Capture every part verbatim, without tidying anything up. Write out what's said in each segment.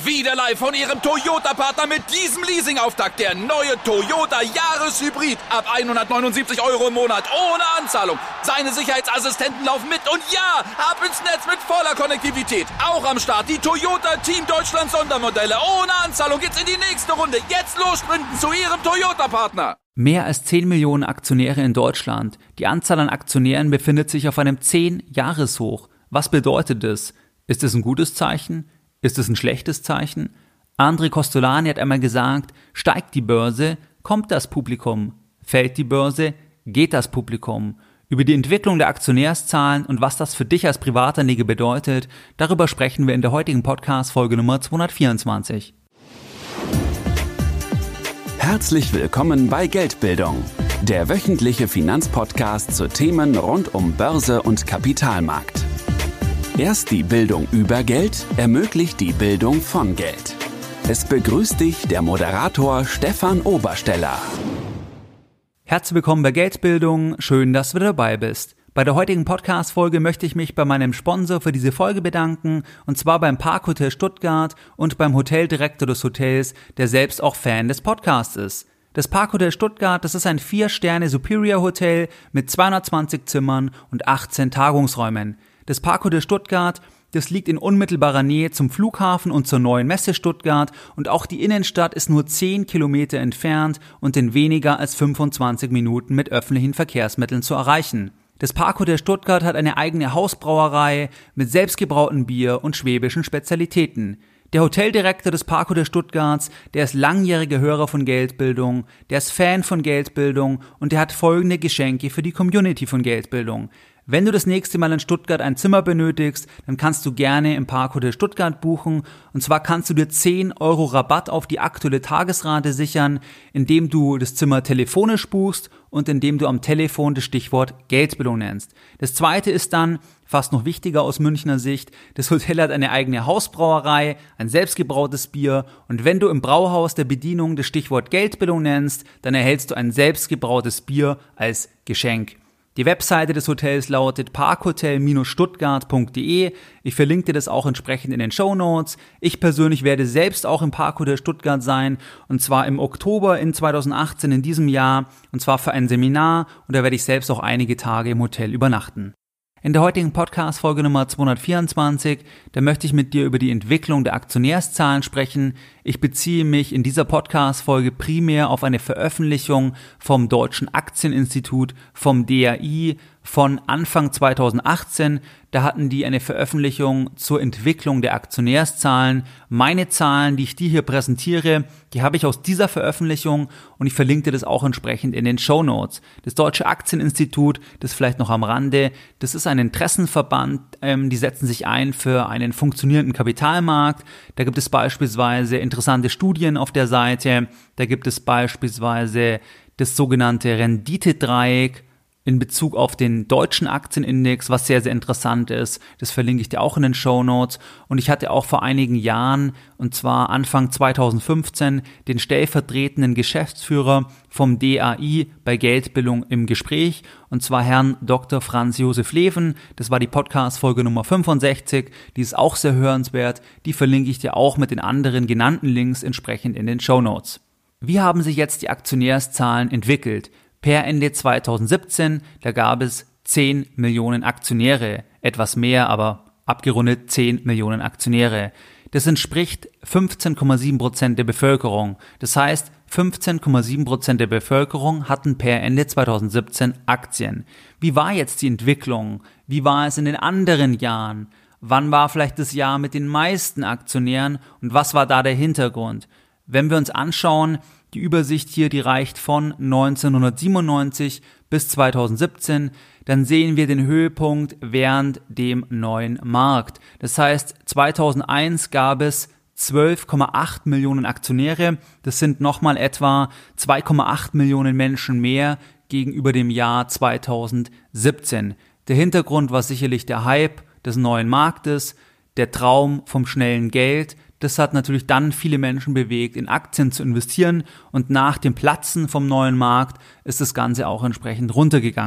Wieder live von Ihrem Toyota-Partner mit diesem Leasing-Auftakt. Der neue Toyota Jahreshybrid. Ab hundertneunundsiebzig Euro im Monat. Ohne Anzahlung. Seine Sicherheitsassistenten laufen mit. Und ja, ab ins Netz mit voller Konnektivität. Auch am Start die Toyota Team Deutschland Sondermodelle. Ohne Anzahlung geht's in die nächste Runde. Jetzt los sprinten zu Ihrem Toyota-Partner. Mehr als zehn Millionen Aktionäre in Deutschland. Die Anzahl an Aktionären befindet sich auf einem zehn-Jahres-Hoch. Was bedeutet das? Ist es ein gutes Zeichen? Ist es ein schlechtes Zeichen? André Kostolany hat einmal gesagt, steigt die Börse, kommt das Publikum. Fällt die Börse, geht das Publikum. Über die Entwicklung der Aktionärszahlen und was das für dich als Privatanleger bedeutet, darüber sprechen wir in der heutigen Podcast-Folge Nummer zweihundertvierundzwanzig. Herzlich willkommen bei Geldbildung, der wöchentliche Finanzpodcast zu Themen rund um Börse und Kapitalmarkt. Erst die Bildung über Geld ermöglicht die Bildung von Geld. Es begrüßt dich der Moderator Stefan Obersteller. Herzlich willkommen bei Geldbildung, schön, dass du dabei bist. Bei der heutigen Podcast-Folge möchte ich mich bei meinem Sponsor für diese Folge bedanken, und zwar beim Parkhotel Stuttgart und beim Hoteldirektor des Hotels, der selbst auch Fan des Podcasts ist. Das Parkhotel Stuttgart, das ist ein vier Sterne Superior Hotel mit zweihundertzwanzig Zimmern und achtzehn Tagungsräumen. Das Parkhotel Stuttgart, das liegt in unmittelbarer Nähe zum Flughafen und zur neuen Messe Stuttgart, und auch die Innenstadt ist nur zehn Kilometer entfernt und in weniger als fünfundzwanzig Minuten mit öffentlichen Verkehrsmitteln zu erreichen. Das Parkhotel Stuttgart hat eine eigene Hausbrauerei mit selbstgebrautem Bier und schwäbischen Spezialitäten. Der Hoteldirektor des Parkhotel Stuttgarts, der ist langjähriger Hörer von Geldbildung, der ist Fan von Geldbildung und der hat folgende Geschenke für die Community von Geldbildung. Wenn du das nächste Mal in Stuttgart ein Zimmer benötigst, dann kannst du gerne im Parkhotel Stuttgart buchen. Und zwar kannst du dir zehn Euro Rabatt auf die aktuelle Tagesrate sichern, indem du das Zimmer telefonisch buchst und indem du am Telefon das Stichwort Geldbildung nennst. Das zweite ist dann, fast noch wichtiger aus Münchner Sicht, das Hotel hat eine eigene Hausbrauerei, ein selbstgebrautes Bier, und wenn du im Brauhaus der Bedienung das Stichwort Geldbildung nennst, dann erhältst du ein selbstgebrautes Bier als Geschenk. Die Webseite des Hotels lautet parkhotel Bindestrich stuttgart Punkt de. Ich verlinke dir das auch entsprechend in den Shownotes. Ich persönlich werde selbst auch im Parkhotel Stuttgart sein, und zwar im Oktober in zweitausendachtzehn in diesem Jahr, und zwar für ein Seminar, und da werde ich selbst auch einige Tage im Hotel übernachten. In der heutigen Podcast-Folge Nummer zweihundertvierundzwanzig, da möchte ich mit dir über die Entwicklung der Aktionärszahlen sprechen. Ich beziehe mich in dieser Podcast-Folge primär auf eine Veröffentlichung vom Deutschen Aktieninstitut, vom D A I, von Anfang zweitausendachtzehn. Da hatten die eine Veröffentlichung zur Entwicklung der Aktionärszahlen. Meine Zahlen, die ich dir hier präsentiere, die habe ich aus dieser Veröffentlichung, und ich verlinke dir das auch entsprechend in den Shownotes. Das Deutsche Aktieninstitut, das vielleicht noch am Rande, das ist ein Interessenverband, ähm, die setzen sich ein für einen funktionierenden Kapitalmarkt. Da gibt es beispielsweise interessante Studien auf der Seite, da gibt es beispielsweise das sogenannte Renditedreieck in Bezug auf den deutschen Aktienindex, was sehr, sehr interessant ist. Das verlinke ich dir auch in den Shownotes. Und ich hatte auch vor einigen Jahren, und zwar Anfang zweitausendfünfzehn, den stellvertretenden Geschäftsführer vom D A I bei Geldbildung im Gespräch, und zwar Herrn Doktor Franz Josef Leven. Das war die Podcast-Folge Nummer fünfundsechzig. Die ist auch sehr hörenswert. Die verlinke ich dir auch mit den anderen genannten Links entsprechend in den Shownotes. Wie haben sich jetzt die Aktionärszahlen entwickelt? Per Ende zweitausendsiebzehn, da gab es zehn Millionen Aktionäre, etwas mehr, aber abgerundet zehn Millionen Aktionäre. Das entspricht fünfzehn Komma sieben Prozent der Bevölkerung. Das heißt, fünfzehn Komma sieben Prozent der Bevölkerung hatten per Ende zweitausendsiebzehn Aktien. Wie war jetzt die Entwicklung? Wie war es in den anderen Jahren? Wann war vielleicht das Jahr mit den meisten Aktionären und was war da der Hintergrund? Wenn wir uns anschauen, die Übersicht hier, die reicht von neunzehnhundertsiebenundneunzig bis zweitausendsiebzehn, dann sehen wir den Höhepunkt während dem neuen Markt. Das heißt, zweitausendeins gab es zwölf Komma acht Millionen Aktionäre. Das sind nochmal etwa zwei Komma acht Millionen Menschen mehr gegenüber dem Jahr zweitausendsiebzehn. Der Hintergrund war sicherlich der Hype des neuen Marktes, der Traum vom schnellen Geld. Das hat natürlich dann viele Menschen bewegt, in Aktien zu investieren, und nach dem Platzen vom neuen Markt ist das Ganze auch entsprechend runtergegangen.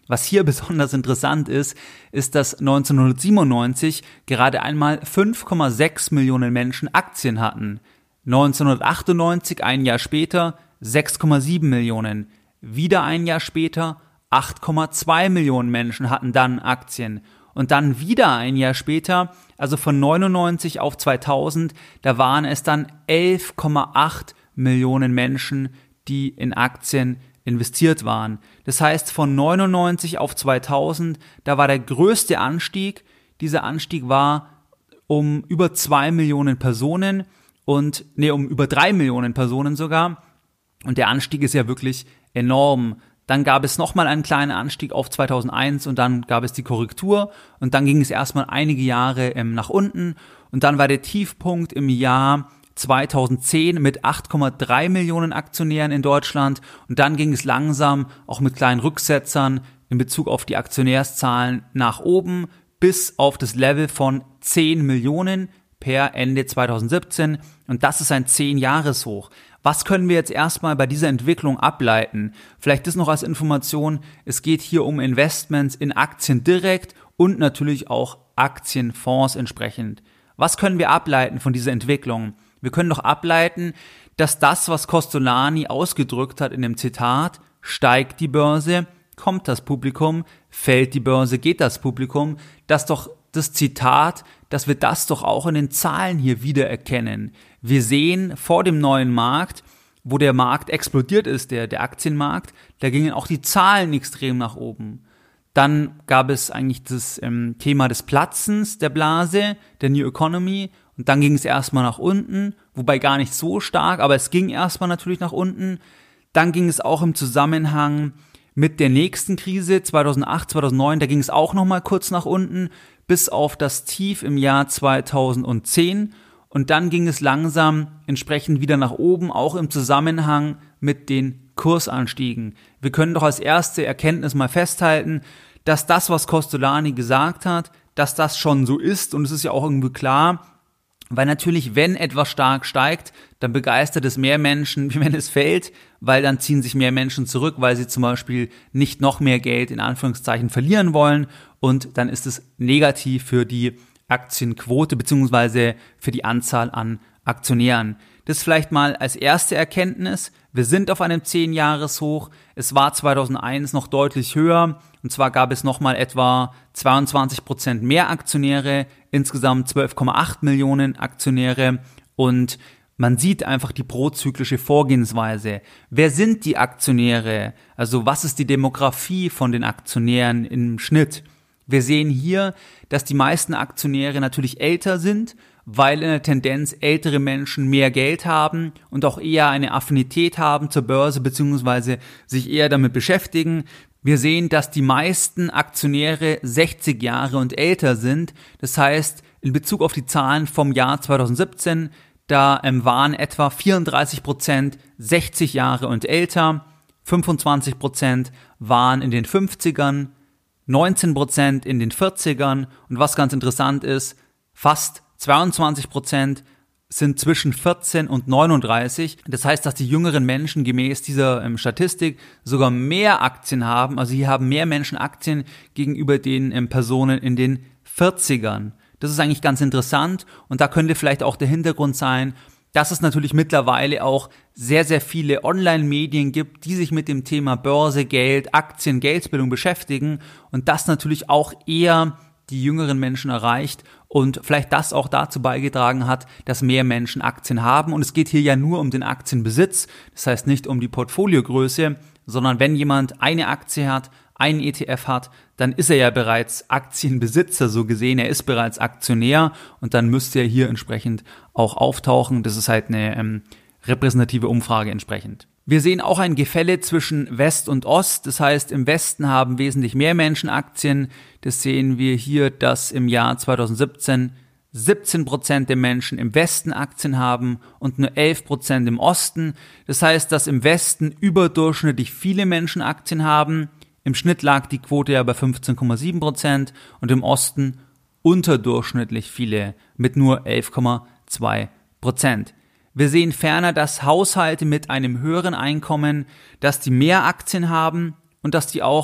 Was hier besonders interessant ist, ist, dass neunzehnhundertsiebenundneunzig gerade einmal fünf Komma sechs Millionen Menschen Aktien hatten. neunzehnhundertachtundneunzig, ein Jahr später, sechs Komma sieben Millionen. Wieder ein Jahr später, acht Komma zwei Millionen Menschen hatten dann Aktien. Und dann wieder ein Jahr später, also von neunundneunzig auf zweitausend, da waren es dann elf Komma acht Millionen Menschen, die in Aktien investiert waren. Das heißt, von neunundneunzig auf zweitausend, da war der größte Anstieg. Dieser Anstieg war um über zwei Millionen Personen und, nee, um über drei Millionen Personen sogar. Und der Anstieg ist ja wirklich enorm. Dann gab es nochmal einen kleinen Anstieg auf zweitausendeins und dann gab es die Korrektur und dann ging es erstmal einige Jahre ähm, nach unten und dann war der Tiefpunkt im Jahr zweitausendzehn mit acht Komma drei Millionen Aktionären in Deutschland und dann ging es langsam auch mit kleinen Rücksetzern in Bezug auf die Aktionärszahlen nach oben bis auf das Level von zehn Millionen per Ende zweitausendsiebzehn und das ist ein zehn-Jahres-Hoch. Was können wir jetzt erstmal bei dieser Entwicklung ableiten? Vielleicht das noch als Information, es geht hier um Investments in Aktien direkt und natürlich auch Aktienfonds entsprechend. Was können wir ableiten von dieser Entwicklung? Wir können doch ableiten, dass das, was Kostolany ausgedrückt hat in dem Zitat, steigt die Börse, kommt das Publikum, fällt die Börse, geht das Publikum, dass doch das Zitat, dass wir das doch auch in den Zahlen hier wiedererkennen. Wir sehen vor dem neuen Markt, wo der Markt explodiert ist, der, der Aktienmarkt, da gingen auch die Zahlen extrem nach oben. Dann gab es eigentlich das ähm, Thema des Platzens der Blase, der New Economy, und dann ging es erstmal nach unten, wobei gar nicht so stark, aber es ging erstmal natürlich nach unten. Dann ging es auch im Zusammenhang mit der nächsten Krise, zweitausendacht, zweitausendneun, da ging es auch nochmal kurz nach unten, bis auf das Tief im Jahr zweitausendzehn. Und dann ging es langsam entsprechend wieder nach oben, auch im Zusammenhang mit den Kursanstiegen. Wir können doch als erste Erkenntnis mal festhalten, dass das, was Kostolany gesagt hat, dass das schon so ist. Und es ist ja auch irgendwie klar, weil natürlich, wenn etwas stark steigt, dann begeistert es mehr Menschen, wie wenn es fällt, weil dann ziehen sich mehr Menschen zurück, weil sie zum Beispiel nicht noch mehr Geld in Anführungszeichen verlieren wollen. Und dann ist es negativ für die Aktienquote beziehungsweise für die Anzahl an Aktionären. Das vielleicht mal als erste Erkenntnis. Wir sind auf einem zehn-Jahres-Hoch. Es war zweitausendeins noch deutlich höher. Und zwar gab es nochmal etwa zweiundzwanzig Prozent mehr Aktionäre, insgesamt zwölf Komma acht Millionen Aktionäre. Und man sieht einfach die prozyklische Vorgehensweise. Wer sind die Aktionäre? Also was ist die Demografie von den Aktionären im Schnitt? Wir sehen hier, dass die meisten Aktionäre natürlich älter sind, weil in der Tendenz ältere Menschen mehr Geld haben und auch eher eine Affinität haben zur Börse bzw. sich eher damit beschäftigen. Wir sehen, dass die meisten Aktionäre sechzig Jahre und älter sind. Das heißt, in Bezug auf die Zahlen vom Jahr zweitausendsiebzehn, da ähm, waren etwa vierunddreißig Prozent sechzig Jahre und älter, fünfundzwanzig Prozent waren in den fünfzigern, neunzehn Prozent in den vierzigern und was ganz interessant ist, fast zweiundzwanzig Prozent sind zwischen vierzehn und neununddreißig. Das heißt, dass die jüngeren Menschen gemäß dieser ähm, Statistik sogar mehr Aktien haben. Also hier haben mehr Menschen Aktien gegenüber den ähm, Personen in den vierzigern. Das ist eigentlich ganz interessant und da könnte vielleicht auch der Hintergrund sein, dass es natürlich mittlerweile auch sehr, sehr viele Online-Medien gibt, die sich mit dem Thema Börse, Geld, Aktien, Geldbildung beschäftigen und das natürlich auch eher die jüngeren Menschen erreicht und vielleicht das auch dazu beigetragen hat, dass mehr Menschen Aktien haben. Und es geht hier ja nur um den Aktienbesitz, das heißt nicht um die Portfoliogröße, sondern wenn jemand eine Aktie hat, einen E T F hat, dann ist er ja bereits Aktienbesitzer, so gesehen, er ist bereits Aktionär und dann müsste er hier entsprechend auch auftauchen. Das ist halt eine ähm, repräsentative Umfrage entsprechend. Wir sehen auch ein Gefälle zwischen West und Ost, das heißt im Westen haben wesentlich mehr Menschen Aktien. Das sehen wir hier, dass im Jahr zweitausendsiebzehn siebzehn Prozent der Menschen im Westen Aktien haben und nur elf Prozent im Osten. Das heißt, dass im Westen überdurchschnittlich viele Menschen Aktien haben. Im Schnitt lag die Quote ja bei fünfzehn Komma sieben Prozent und im Osten unterdurchschnittlich viele mit nur elf Komma zwei Prozent. Wir sehen ferner, dass Haushalte mit einem höheren Einkommen, dass die mehr Aktien haben und dass die auch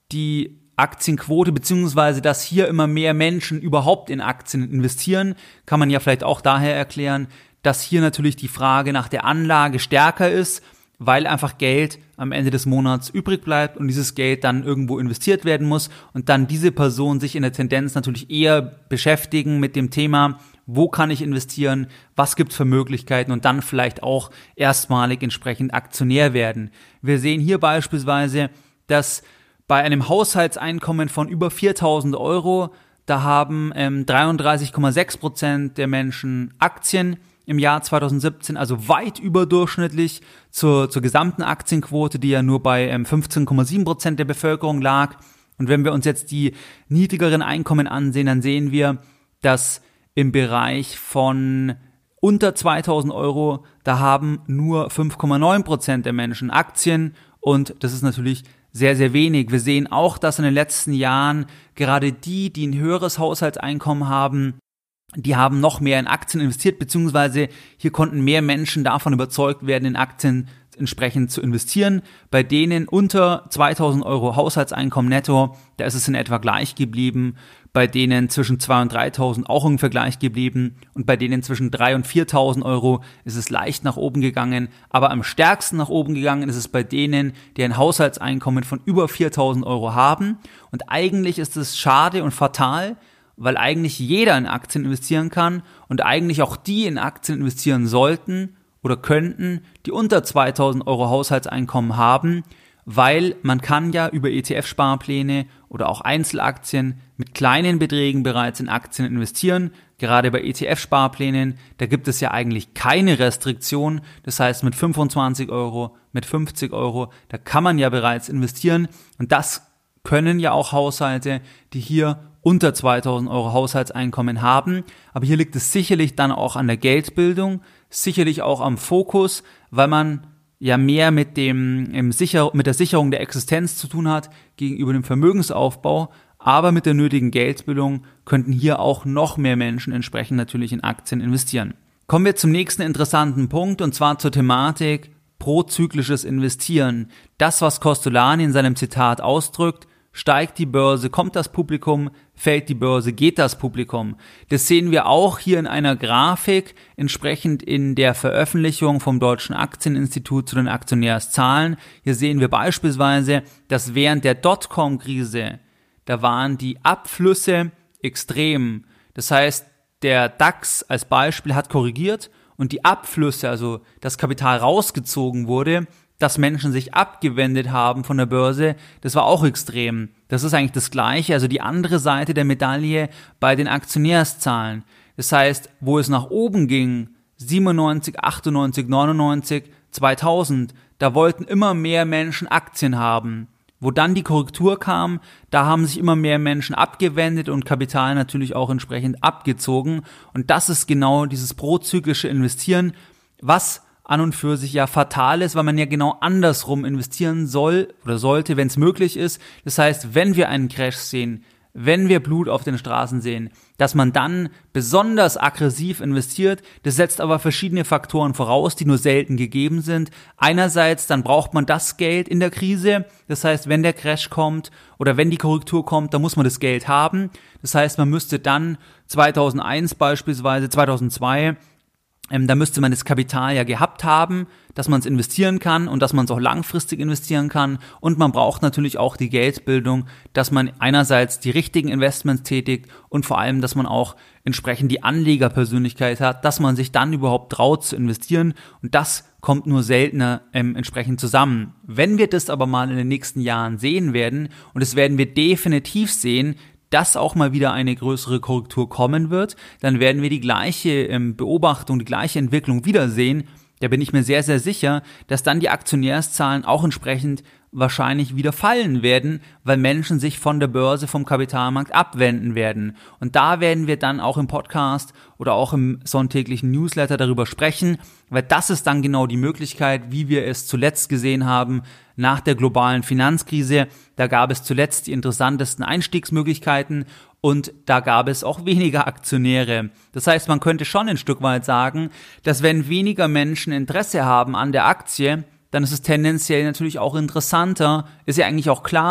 die Aktienquote, beziehungsweise dass hier immer mehr Menschen überhaupt in Aktien investieren, kann man ja vielleicht auch daher erklären, dass hier natürlich die Frage nach der Anlage stärker ist, weil einfach Geld am Ende des Monats übrig bleibt und dieses Geld dann irgendwo investiert werden muss und dann diese Person sich in der Tendenz natürlich eher beschäftigen mit dem Thema, wo kann ich investieren, was gibt's für Möglichkeiten und dann vielleicht auch erstmalig entsprechend Aktionär werden. Wir sehen hier beispielsweise, dass bei einem Haushaltseinkommen von über viertausend Euro, da haben ähm, dreiunddreißig Komma sechs Prozent der Menschen Aktien im Jahr zweitausendsiebzehn, also weit überdurchschnittlich zur, zur gesamten Aktienquote, die ja nur bei ähm, fünfzehn Komma sieben Prozent der Bevölkerung lag. Und wenn wir uns jetzt die niedrigeren Einkommen ansehen, dann sehen wir, dass im Bereich von unter zweitausend Euro, da haben nur fünf Komma neun Prozent der Menschen Aktien und das ist natürlich sehr, sehr wenig. Wir sehen auch, dass in den letzten Jahren gerade die, die ein höheres Haushaltseinkommen haben, die haben noch mehr in Aktien investiert, beziehungsweise hier konnten mehr Menschen davon überzeugt werden, in Aktien entsprechend zu investieren. Bei denen unter zweitausend Euro Haushaltseinkommen netto, da ist es in etwa gleich geblieben. Bei denen zwischen zweitausend und dreitausend auch ungefähr gleich geblieben. Und bei denen zwischen dreitausend und viertausend Euro ist es leicht nach oben gegangen. Aber am stärksten nach oben gegangen ist es bei denen, die ein Haushaltseinkommen von über viertausend Euro haben. Und eigentlich ist es schade und fatal, weil eigentlich jeder in Aktien investieren kann und eigentlich auch die in Aktien investieren sollten oder könnten, die unter zweitausend Euro Haushaltseinkommen haben, weil man kann ja über E T F-Sparpläne oder auch Einzelaktien mit kleinen Beträgen bereits in Aktien investieren. Gerade bei E T F-Sparplänen, da gibt es ja eigentlich keine Restriktion. Das heißt, mit fünfundzwanzig Euro, mit fünfzig Euro, da kann man ja bereits investieren. Und das können ja auch Haushalte, die hier unter zweitausend Euro Haushaltseinkommen haben. Aber hier liegt es sicherlich dann auch an der Geldbildung, sicherlich auch am Fokus, weil man ja mehr mit dem im Sicher mit der Sicherung der Existenz zu tun hat gegenüber dem Vermögensaufbau, aber mit der nötigen Geldbildung könnten hier auch noch mehr Menschen entsprechend natürlich in Aktien investieren. Kommen wir zum nächsten interessanten Punkt und zwar zur Thematik prozyklisches Investieren. Das, was Kostolany in seinem Zitat ausdrückt: Steigt die Börse, kommt das Publikum, fällt die Börse, geht das Publikum. Das sehen wir auch hier in einer Grafik, entsprechend in der Veröffentlichung vom Deutschen Aktieninstitut zu den Aktionärszahlen. Hier sehen wir beispielsweise, dass während der Dotcom-Krise, da waren die Abflüsse extrem. Das heißt, der DAX als Beispiel hat korrigiert und die Abflüsse, also das Kapital rausgezogen wurde, dass Menschen sich abgewendet haben von der Börse, das war auch extrem. Das ist eigentlich das Gleiche, also die andere Seite der Medaille bei den Aktionärszahlen. Das heißt, wo es nach oben ging, siebenundneunzig, achtundneunzig, neunundneunzig, zweitausend, da wollten immer mehr Menschen Aktien haben. Wo dann die Korrektur kam, da haben sich immer mehr Menschen abgewendet und Kapital natürlich auch entsprechend abgezogen. Und das ist genau dieses prozyklische Investieren, was an und für sich ja fatal ist, weil man ja genau andersrum investieren soll oder sollte, wenn es möglich ist. Das heißt, wenn wir einen Crash sehen, wenn wir Blut auf den Straßen sehen, dass man dann besonders aggressiv investiert. Das setzt aber verschiedene Faktoren voraus, die nur selten gegeben sind. Einerseits, dann braucht man das Geld in der Krise. Das heißt, wenn der Crash kommt oder wenn die Korrektur kommt, dann muss man das Geld haben. Das heißt, man müsste dann zweitausendeins beispielsweise, zweitausendzwei, Ähm, da müsste man das Kapital ja gehabt haben, dass man es investieren kann und dass man es auch langfristig investieren kann. Und man braucht natürlich auch die Geldbildung, dass man einerseits die richtigen Investments tätigt und vor allem, dass man auch entsprechend die Anlegerpersönlichkeit hat, dass man sich dann überhaupt traut zu investieren. Und das kommt nur seltener ähm, entsprechend zusammen. Wenn wir das aber mal in den nächsten Jahren sehen werden, und das werden wir definitiv sehen, dass auch mal wieder eine größere Korrektur kommen wird, dann werden wir die gleiche ähm, Beobachtung, die gleiche Entwicklung wiedersehen. Da bin ich mir sehr, sehr sicher, dass dann die Aktionärszahlen auch entsprechend wahrscheinlich wieder fallen werden, weil Menschen sich von der Börse, vom Kapitalmarkt abwenden werden. Und da werden wir dann auch im Podcast oder auch im sonntäglichen Newsletter darüber sprechen, weil das ist dann genau die Möglichkeit, wie wir es zuletzt gesehen haben nach der globalen Finanzkrise. Da gab es zuletzt die interessantesten Einstiegsmöglichkeiten und da gab es auch weniger Aktionäre. Das heißt, man könnte schon ein Stück weit sagen, dass wenn weniger Menschen Interesse haben an der Aktie, dann ist es tendenziell natürlich auch interessanter, ist ja eigentlich auch klar,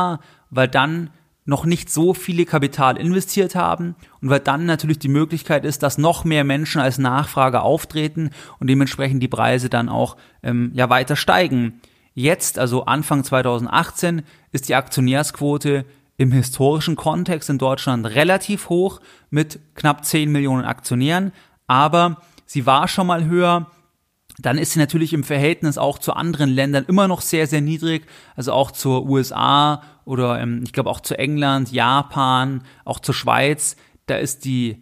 weil dann noch nicht so viele Kapital investiert haben und weil dann natürlich die Möglichkeit ist, dass noch mehr Menschen als Nachfrager auftreten und dementsprechend die Preise dann auch ähm, ja weiter steigen. Jetzt, also Anfang zwanzig achtzehn, ist die Aktionärsquote im historischen Kontext in Deutschland relativ hoch mit knapp zehn Millionen Aktionären, aber sie war schon mal höher. Dann ist sie natürlich im Verhältnis auch zu anderen Ländern immer noch sehr, sehr niedrig, also auch zur U S A oder ähm, ich glaube auch zu England, Japan, auch zur Schweiz. Da ist die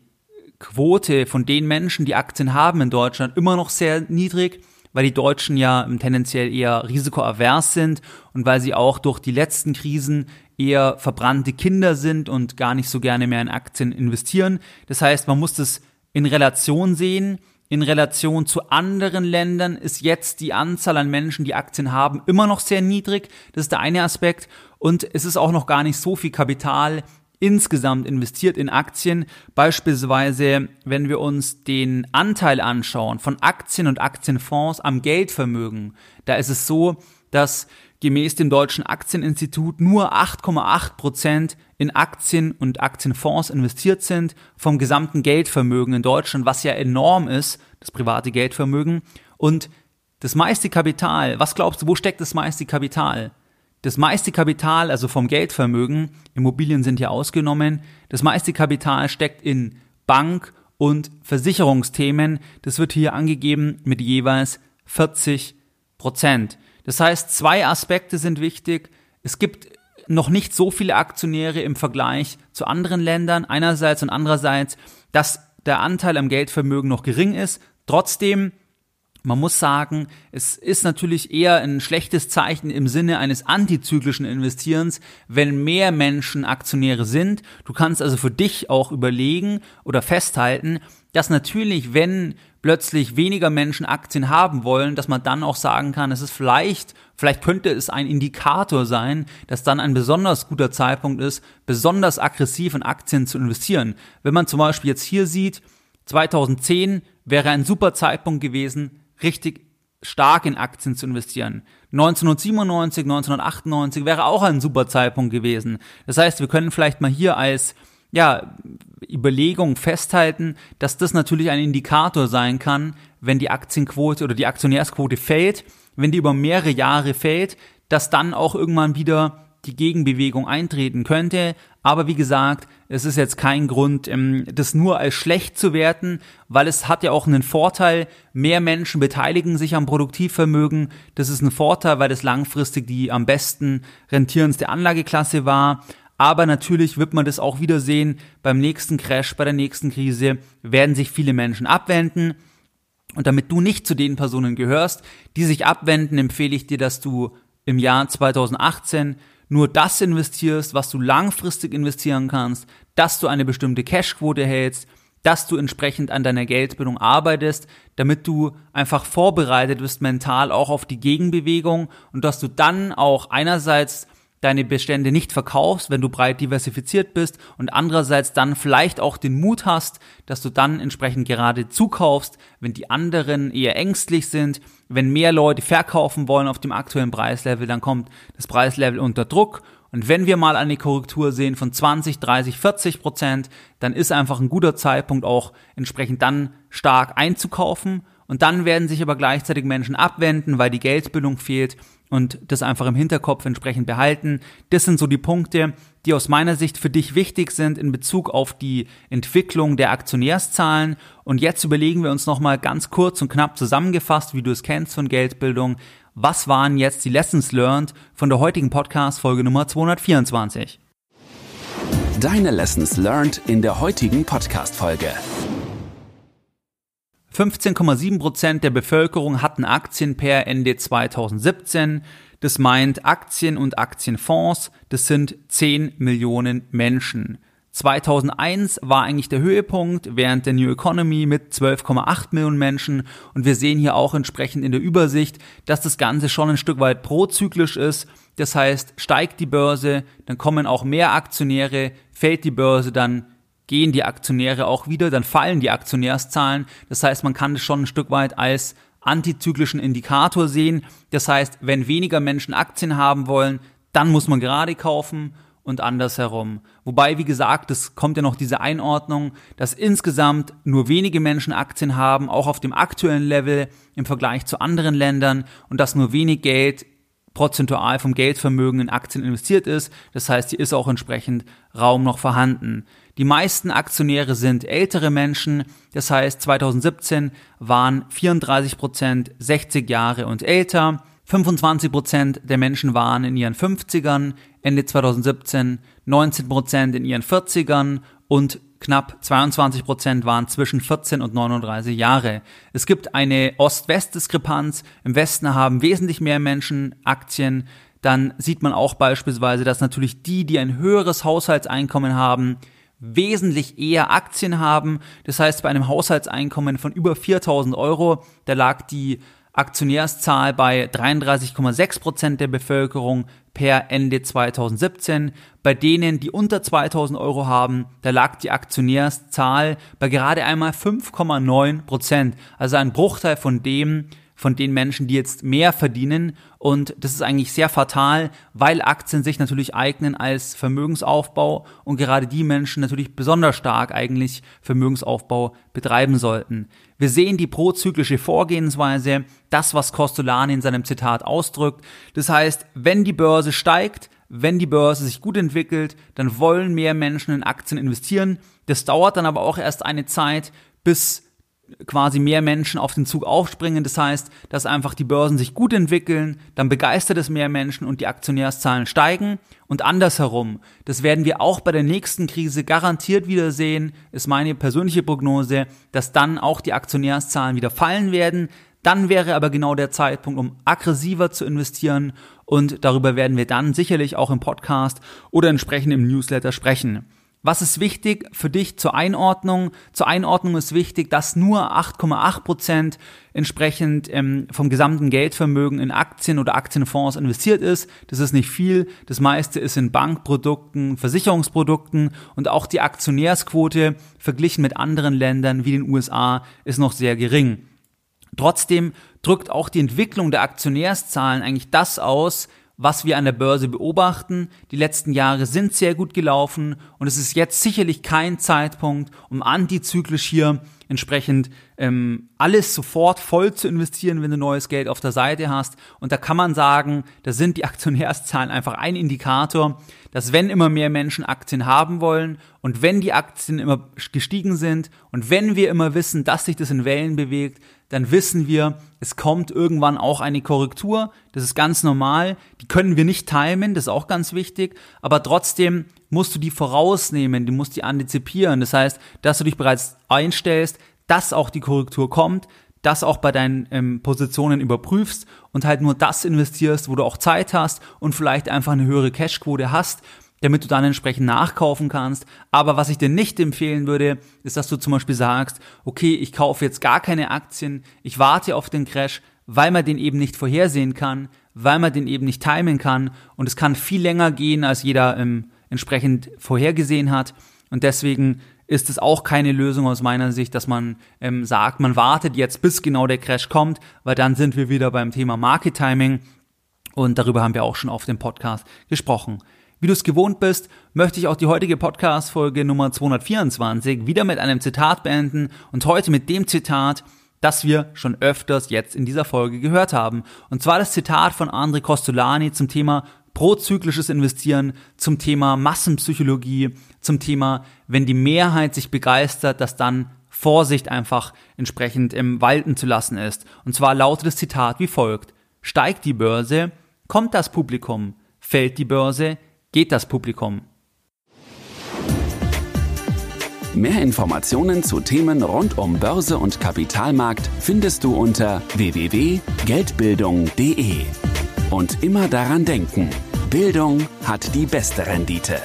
Quote von den Menschen, die Aktien haben in Deutschland, immer noch sehr niedrig, weil die Deutschen ja tendenziell eher risikoavers sind und weil sie auch durch die letzten Krisen eher verbrannte Kinder sind und gar nicht so gerne mehr in Aktien investieren. Das heißt, man muss das in Relation sehen. In Relation zu anderen Ländern ist jetzt die Anzahl an Menschen, die Aktien haben, immer noch sehr niedrig. Das ist der eine Aspekt. Und es ist auch noch gar nicht so viel Kapital insgesamt investiert in Aktien. Beispielsweise, wenn wir uns den Anteil anschauen von Aktien und Aktienfonds am Geldvermögen, da ist es so, dass gemäß dem Deutschen Aktieninstitut nur acht Komma acht Prozent in Aktien und Aktienfonds investiert sind vom gesamten Geldvermögen in Deutschland, was ja enorm ist, das private Geldvermögen. Und das meiste Kapital, was glaubst du, wo steckt das meiste Kapital? Das meiste Kapital, also vom Geldvermögen, Immobilien sind ja ausgenommen, das meiste Kapital steckt in Bank- und Versicherungsthemen. Das wird hier angegeben mit jeweils vierzig Prozent. Das heißt, zwei Aspekte sind wichtig. Es gibt noch nicht so viele Aktionäre im Vergleich zu anderen Ländern einerseits und andererseits, dass der Anteil am Geldvermögen noch gering ist. Trotzdem, man muss sagen, es ist natürlich eher ein schlechtes Zeichen im Sinne eines antizyklischen Investierens, wenn mehr Menschen Aktionäre sind. Du kannst also für dich auch überlegen oder festhalten, dass natürlich, wenn plötzlich weniger Menschen Aktien haben wollen, dass man dann auch sagen kann, es ist vielleicht, vielleicht könnte es ein Indikator sein, dass dann ein besonders guter Zeitpunkt ist, besonders aggressiv in Aktien zu investieren. Wenn man zum Beispiel jetzt hier sieht, zweitausendzehn wäre ein super Zeitpunkt gewesen, richtig stark in Aktien zu investieren. neunzehnhundertsiebenundneunzig, neunzehnhundertachtundneunzig wäre auch ein super Zeitpunkt gewesen. Das heißt, wir können vielleicht mal hier als ja, Überlegung festhalten, dass das natürlich ein Indikator sein kann, wenn die Aktienquote oder die Aktionärsquote fällt, wenn die über mehrere Jahre fällt, dass dann auch irgendwann wieder die Gegenbewegung eintreten könnte. Aber wie gesagt, es ist jetzt kein Grund, das nur als schlecht zu werten, weil es hat ja auch einen Vorteil, mehr Menschen beteiligen sich am Produktivvermögen. Das ist ein Vorteil, weil das langfristig die am besten rentierendste Anlageklasse war. Aber natürlich wird man das auch wieder sehen, beim nächsten Crash, bei der nächsten Krise werden sich viele Menschen abwenden. Und damit du nicht zu den Personen gehörst, die sich abwenden, empfehle ich dir, dass du im Jahr zweitausendachtzehn nur das investierst, was du langfristig investieren kannst, dass du eine bestimmte Cashquote hältst, dass du entsprechend an deiner Geldbildung arbeitest, damit du einfach vorbereitet bist mental auch auf die Gegenbewegung und dass du dann auch einerseits deine Bestände nicht verkaufst, wenn du breit diversifiziert bist und andererseits dann vielleicht auch den Mut hast, dass du dann entsprechend gerade zukaufst, wenn die anderen eher ängstlich sind, wenn mehr Leute verkaufen wollen auf dem aktuellen Preislevel, dann kommt das Preislevel unter Druck und wenn wir mal eine Korrektur sehen von zwanzig, dreißig, vierzig Prozent, dann ist einfach ein guter Zeitpunkt auch entsprechend dann stark einzukaufen und dann werden sich aber gleichzeitig Menschen abwenden, weil die Geldbildung fehlt und das einfach im Hinterkopf entsprechend behalten. Das sind so die Punkte, die aus meiner Sicht für dich wichtig sind in Bezug auf die Entwicklung der Aktionärszahlen. Und jetzt überlegen wir uns nochmal ganz kurz und knapp zusammengefasst, wie du es kennst von Geldbildung. Was waren jetzt die Lessons learned von der heutigen Podcast-Folge Nummer zweihundertvierundzwanzig? Deine Lessons learned in der heutigen Podcast-Folge. fünfzehn Komma sieben Prozent der Bevölkerung hatten Aktien per Ende zweitausendsiebzehn. Das meint Aktien und Aktienfonds, das sind zehn Millionen Menschen. zweitausendeins war eigentlich der Höhepunkt während der New Economy mit zwölf Komma acht Millionen Menschen und wir sehen hier auch entsprechend in der Übersicht, dass das Ganze schon ein Stück weit prozyklisch ist. Das heißt, steigt die Börse, dann kommen auch mehr Aktionäre, fällt die Börse, dann gehen die Aktionäre auch wieder, dann fallen die Aktionärszahlen. Das heißt, man kann das schon ein Stück weit als antizyklischen Indikator sehen. Das heißt, wenn weniger Menschen Aktien haben wollen, dann muss man gerade kaufen. und andersherum. Wobei, wie gesagt, es kommt ja noch diese Einordnung, dass insgesamt nur wenige Menschen Aktien haben, auch auf dem aktuellen Level im Vergleich zu anderen Ländern, und dass nur wenig Geld prozentual vom Geldvermögen in Aktien investiert ist. Das heißt, hier ist auch entsprechend Raum noch vorhanden. Die meisten Aktionäre sind ältere Menschen. Das heißt, zwanzig siebzehn waren vierunddreißig Prozent sechzig Jahre und älter. fünfundzwanzig Prozent der Menschen waren in ihren fünfzigern, Ende zwanzig siebzehn, neunzehn Prozent in ihren vierzigern und knapp zweiundzwanzig Prozent waren zwischen vierzehn und neununddreißig Jahre. Es gibt eine Ost-West-Diskrepanz. Im Westen haben wesentlich mehr Menschen Aktien. Dann sieht man auch beispielsweise, dass natürlich die, die ein höheres Haushaltseinkommen haben, wesentlich eher Aktien haben. Das heißt, bei einem Haushaltseinkommen von über viertausend Euro, da lag die Aktionärszahl bei dreiunddreißig Komma sechs Prozent der Bevölkerung per Ende zwanzig siebzehn. Bei denen, die unter zweitausend Euro haben, da lag die Aktionärszahl bei gerade einmal fünf Komma neun Prozent. Also ein Bruchteil von dem, von den Menschen, die jetzt mehr verdienen. Und das ist eigentlich sehr fatal, weil Aktien sich natürlich eignen als Vermögensaufbau und gerade die Menschen natürlich besonders stark eigentlich Vermögensaufbau betreiben sollten. Wir sehen die prozyklische Vorgehensweise, das, was Kostolany in seinem Zitat ausdrückt. Das heißt, wenn die Börse steigt, wenn die Börse sich gut entwickelt, dann wollen mehr Menschen in Aktien investieren. Das dauert dann aber auch erst eine Zeit, bis quasi mehr Menschen auf den Zug aufspringen. Das heißt, dass einfach die Börsen sich gut entwickeln, dann begeistert es mehr Menschen und die Aktionärszahlen steigen. Und andersherum, das werden wir auch bei der nächsten Krise garantiert wieder sehen, ist meine persönliche Prognose, dass dann auch die Aktionärszahlen wieder fallen werden. Dann wäre aber genau der Zeitpunkt, um aggressiver zu investieren, und darüber werden wir dann sicherlich auch im Podcast oder entsprechend im Newsletter sprechen. Was ist wichtig für dich zur Einordnung? Zur Einordnung ist wichtig, dass nur acht Komma acht Prozent entsprechend ähm, vom gesamten Geldvermögen in Aktien oder Aktienfonds investiert ist. Das ist nicht viel. Das meiste ist in Bankprodukten, Versicherungsprodukten, und auch die Aktionärsquote verglichen mit anderen Ländern wie den U S A ist noch sehr gering. Trotzdem drückt auch die Entwicklung der Aktionärszahlen eigentlich das aus, was wir an der Börse beobachten. Die letzten Jahre sind sehr gut gelaufen und es ist jetzt sicherlich kein Zeitpunkt, um antizyklisch hier entsprechend ähm, alles sofort voll zu investieren, wenn du neues Geld auf der Seite hast. Und da kann man sagen, da sind die Aktionärszahlen einfach ein Indikator, dass wenn immer mehr Menschen Aktien haben wollen und wenn die Aktien immer gestiegen sind und wenn wir immer wissen, dass sich das in Wellen bewegt, dann wissen wir, es kommt irgendwann auch eine Korrektur. Das ist ganz normal. Die können wir nicht timen, das ist auch ganz wichtig. Aber trotzdem musst du die vorausnehmen, du musst die antizipieren. Das heißt, dass du dich bereits einstellst, dass auch die Korrektur kommt, dass auch bei deinen ähm, Positionen überprüfst und halt nur das investierst, wo du auch Zeit hast und vielleicht einfach eine höhere Cashquote hast, damit du dann entsprechend nachkaufen kannst. Aber was ich dir nicht empfehlen würde, ist, dass du zum Beispiel sagst, okay, ich kaufe jetzt gar keine Aktien, ich warte auf den Crash, weil man den eben nicht vorhersehen kann, weil man den eben nicht timen kann und es kann viel länger gehen, als jeder ähm, entsprechend vorhergesehen hat. Und deswegen ist es auch keine Lösung aus meiner Sicht, dass man ähm, sagt, man wartet jetzt, bis genau der Crash kommt, weil dann sind wir wieder beim Thema Market Timing und darüber haben wir auch schon auf dem Podcast gesprochen. Wie du es gewohnt bist, möchte ich auch die heutige Podcast-Folge Nummer zweihundertvierundzwanzig wieder mit einem Zitat beenden und heute mit dem Zitat, das wir schon öfters jetzt in dieser Folge gehört haben. Und zwar das Zitat von André Kostolany zum Thema prozyklisches Investieren, zum Thema Massenpsychologie, zum Thema, wenn die Mehrheit sich begeistert, dass dann Vorsicht einfach entsprechend im Walten zu lassen ist. Und zwar lautet das Zitat wie folgt: Steigt die Börse, kommt das Publikum, fällt die Börse, geht das Publikum. Mehr Informationen zu Themen rund um Börse und Kapitalmarkt findest du unter w w w punkt geldbildung punkt d e. Und immer daran denken, Bildung hat die beste Rendite.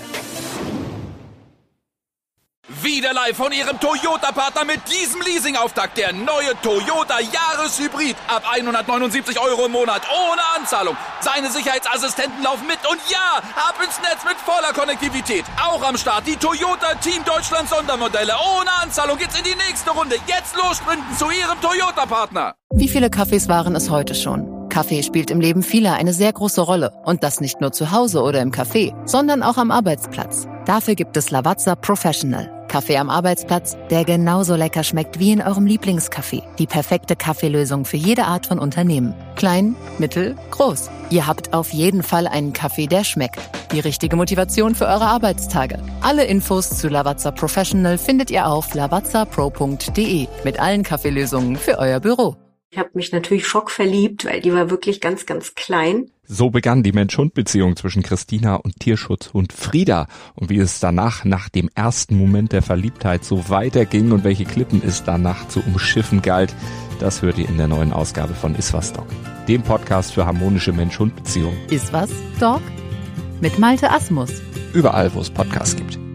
Wieder live von Ihrem Toyota-Partner mit diesem Leasing-Auftakt. Der neue Toyota Jahreshybrid. Ab hundertneunundsiebzig Euro im Monat. Ohne Anzahlung. Seine Sicherheitsassistenten laufen mit. Und ja, ab ins Netz mit voller Konnektivität. Auch am Start die Toyota Team Deutschland Sondermodelle. Ohne Anzahlung geht's in die nächste Runde. Jetzt los sprinten zu Ihrem Toyota-Partner. Wie viele Kaffees waren es heute schon? Kaffee spielt im Leben vieler eine sehr große Rolle. Und das nicht nur zu Hause oder im Café, sondern auch am Arbeitsplatz. Dafür gibt es Lavazza Professional. Kaffee am Arbeitsplatz, der genauso lecker schmeckt wie in eurem Lieblingscafé. Die perfekte Kaffeelösung für jede Art von Unternehmen. Klein, mittel, groß. Ihr habt auf jeden Fall einen Kaffee, der schmeckt. Die richtige Motivation für eure Arbeitstage. Alle Infos zu Lavazza Professional findet ihr auf lavazza pro punkt de mit allen Kaffeelösungen für euer Büro. Ich habe mich natürlich schockverliebt, weil die war wirklich ganz, ganz klein. So begann die Mensch-Hund-Beziehung zwischen Christina und Tierschutzhund Frieda. Und wie es danach, nach dem ersten Moment der Verliebtheit, so weiterging und welche Klippen es danach zu umschiffen galt, das hört ihr in der neuen Ausgabe von Iswas Dog, dem Podcast für harmonische Mensch-Hund-Beziehungen. Iswas Dog? Mit Malte Asmus. Überall, wo es Podcasts gibt.